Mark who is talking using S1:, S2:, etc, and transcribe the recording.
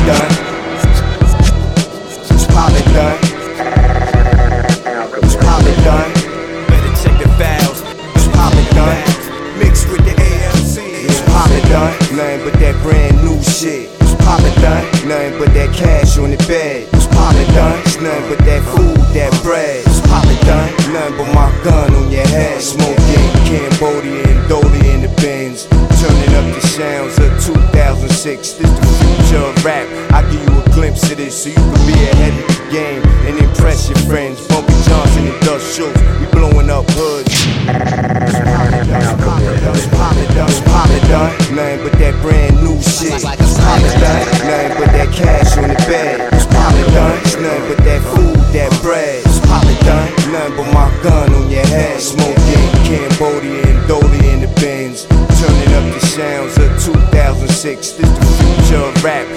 S1: done. It's probably done. It's probably done.
S2: Better check the files.
S1: It's probably done.
S2: Mixed with the AMC.
S1: It's probably done. Nothing but that brand new shit. It's probably done. Nothing but that cash on the bed. It's probably done. It's nothing but that food, that bread. It's probably done. Nothing but my gun on your head. Smoking Cambodia and Dolly in the Benz. Turning up the sounds of 2006. This the future of rap. I give you a glimpse of this so you can be ahead of the game and impress your friends. Bumpy Johnson and Dust Schultz, we blowing up hoods. It's probably done. Nothing but that brand new shit. It's probably done. Nothing but that cash on the bed. It's probably done. It's nothing but that food, that bread. It's probably done. Nothing but my gun on your head. Smoking Cambodia and Dolly in the Benz. Turning up the sounds of 2006. This